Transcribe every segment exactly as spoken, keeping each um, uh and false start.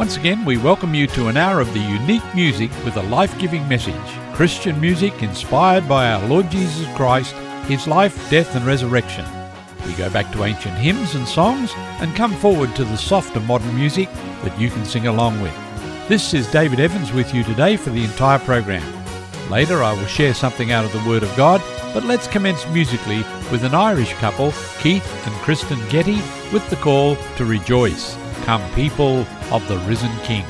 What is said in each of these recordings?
Once again, we welcome you to an hour of the unique music with a life-giving message. Christian music inspired by our Lord Jesus Christ, His life, death and resurrection. We go back to ancient hymns and songs and come forward to the softer modern music that you can sing along with. This is David Evans with you today for the entire program. Later I will share something out of the Word of God, but let's commence musically with an Irish couple, Keith and Kristen Getty, with the call to rejoice. Come people of the risen King.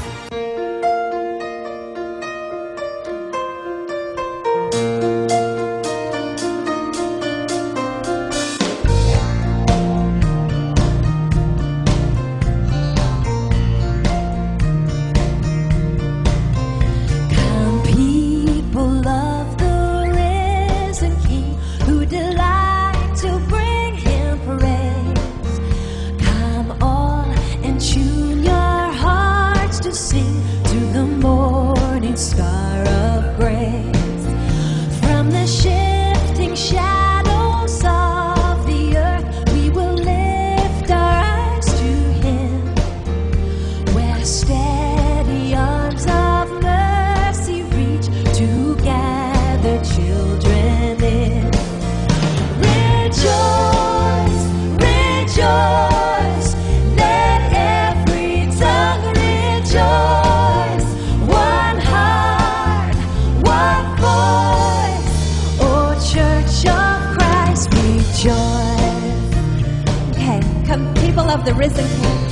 The risen King.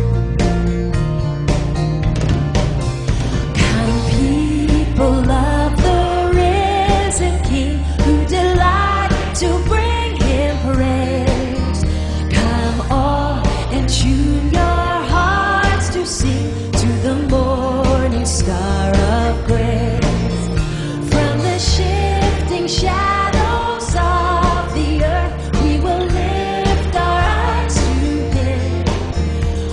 Come, people of the risen King, who delight to bring Him praise. Come all and tune your hearts to sing to the morning star of grace. From the shifting shadows of the earth, we will lift our eyes to Him.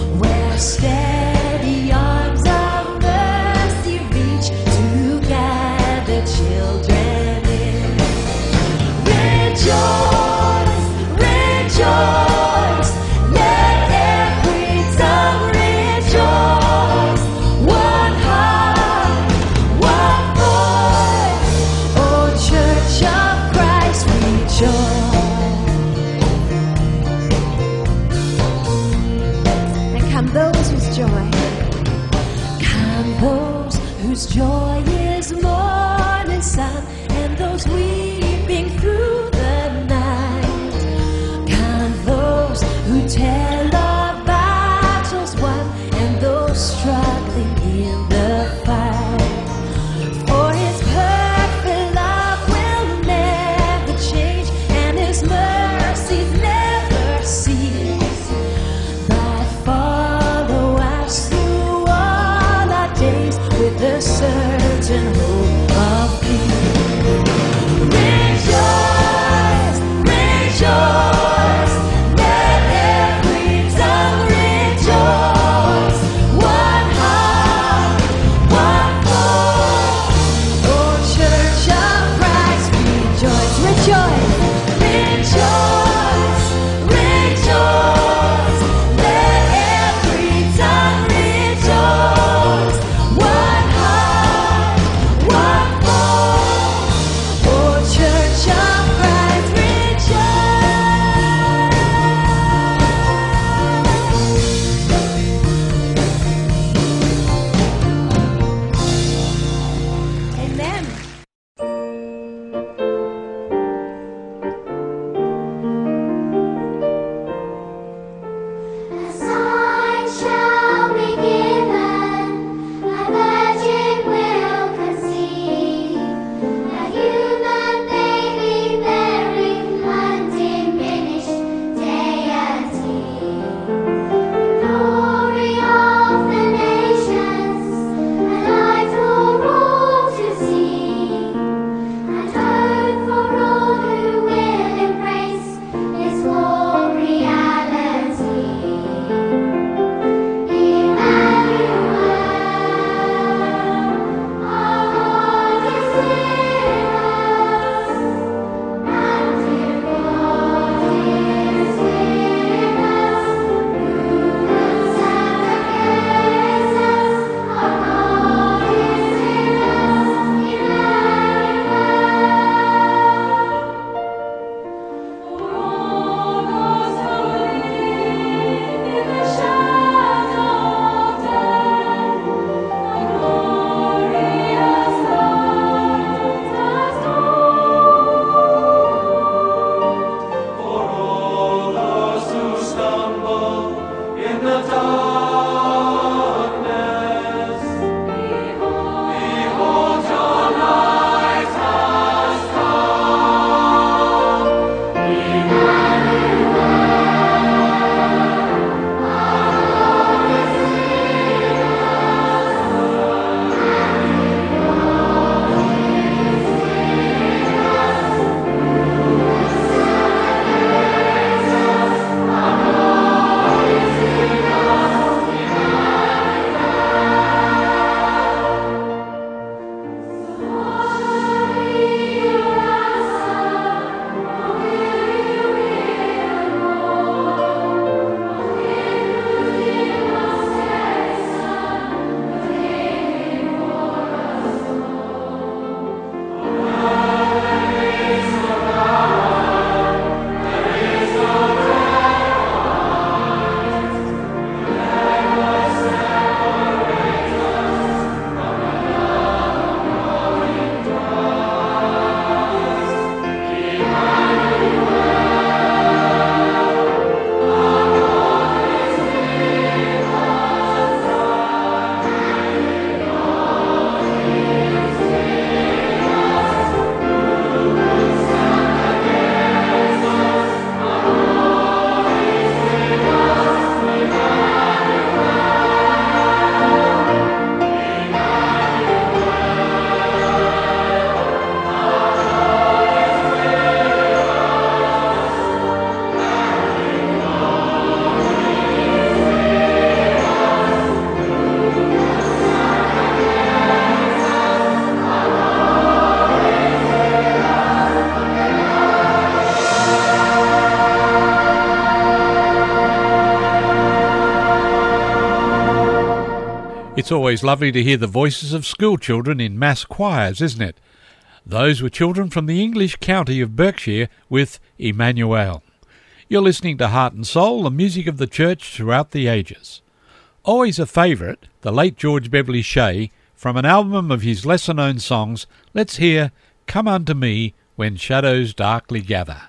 It's always lovely to hear the voices of school children in mass choirs, isn't it? Those were children from the English county of Berkshire with Emmanuel. You're listening to Heart and Soul, the music of the church throughout the ages. Always a favourite, the late George Beverly Shea, from an album of his lesser-known songs, let's hear Come Unto Me When Shadows Darkly Gather.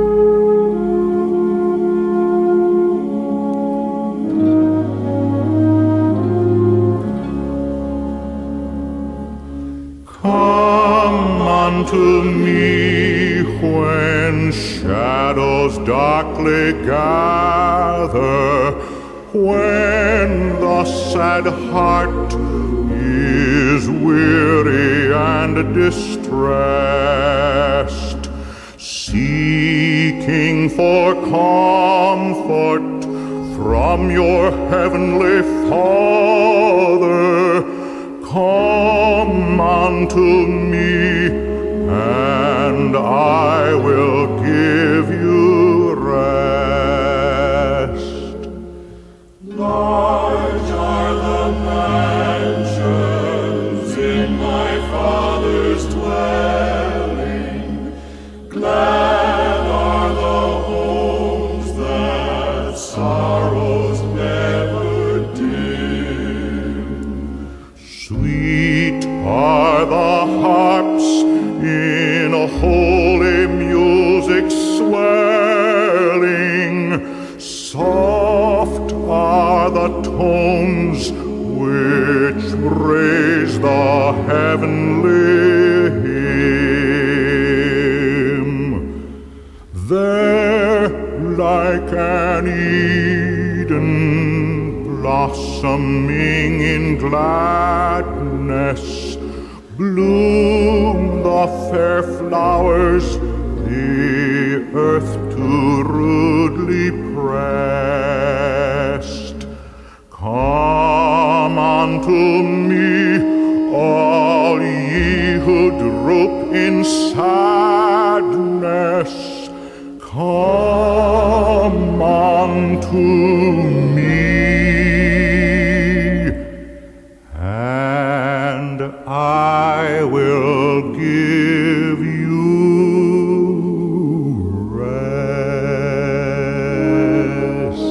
Come unto me when shadows darkly gather, when the sad heart is weary and distressed, seeking for comfort from your heavenly Father. Come unto me, and I will give you rest. Large are the mansions in my Father's dwelling, glad are the homes that sorrows never dim. Sweet are the harps in a holy music swelling, soft are the tones which praise the heavenly hymn. There, like an Eden blossoming in gladness, bloom the fair flowers, the earth too rudely pressed. Come unto me, all ye who droop in sadness, come unto me, and I will give you rest.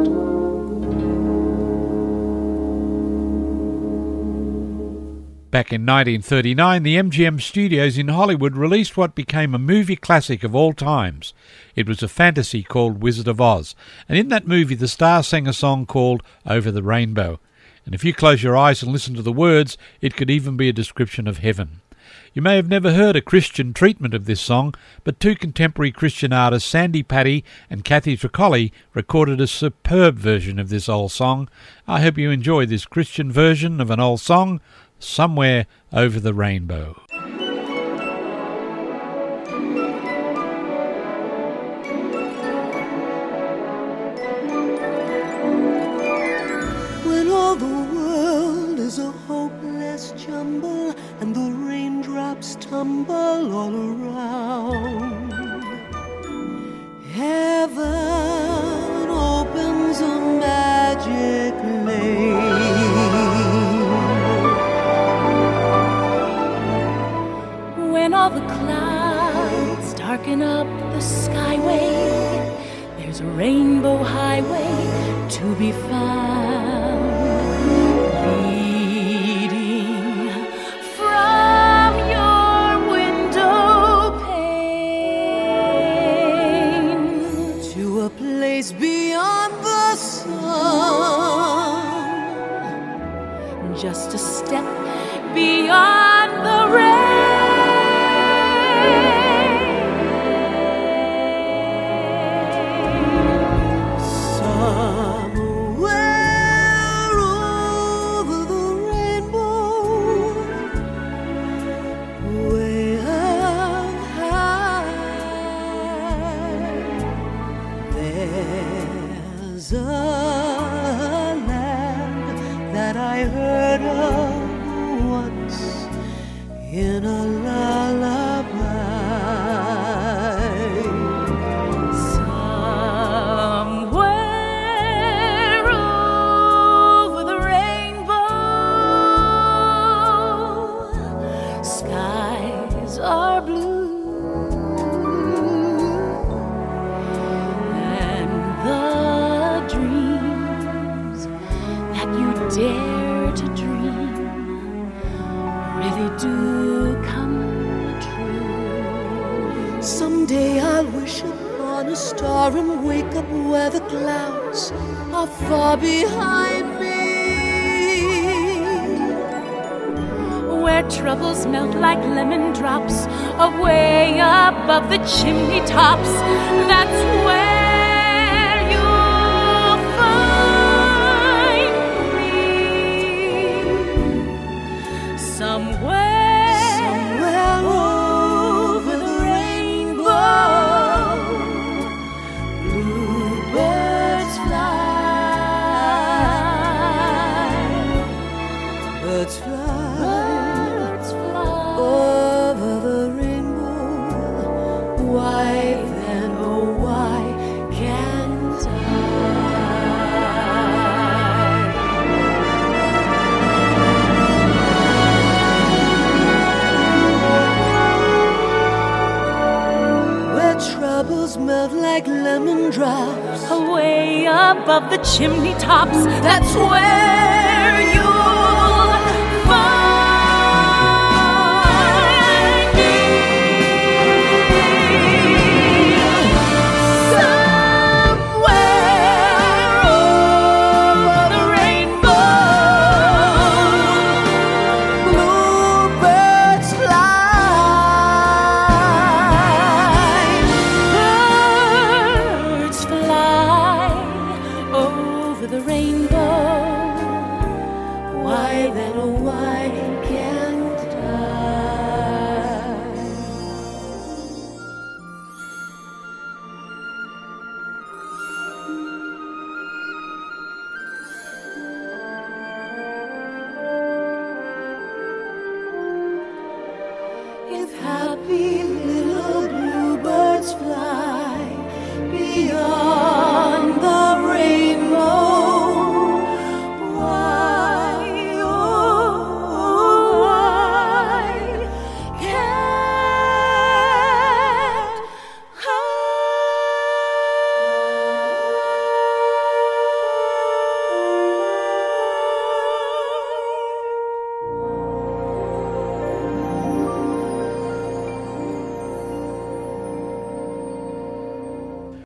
Back in nineteen thirty-nine, the M G M Studios in Hollywood released what became a movie classic of all times. It was a fantasy called Wizard of Oz, and in that movie the star sang a song called Over the Rainbow. And if you close your eyes and listen to the words, it could even be a description of heaven. You may have never heard a Christian treatment of this song, but two contemporary Christian artists, Sandy Patty and Kathy Tricoli, recorded a superb version of this old song. I hope you enjoy this Christian version of an old song, Somewhere Over the Rainbow. All the world is a hopeless jumble, and the raindrops tumble all around. Heaven opens a magic lane. When all the clouds darken up the skyway, there's a rainbow highway to be found. Beyond the sun, just a step beyond the rain. Somewhere over the rainbow, way up high, there's a land that I heard of once in a lullaby. Somewhere over the rainbow, Someday I'll wish upon a star and wake up where the clouds are far behind me. Where troubles melt like lemon drops away above the chimney tops. That's where you'll find me. Somewhere, somewhere over the rainbow, bluebirds fly, birds fly. Over the rainbow, why then, oh why can't I? Where troubles melt like lemon drops away above the chimney tops. That's where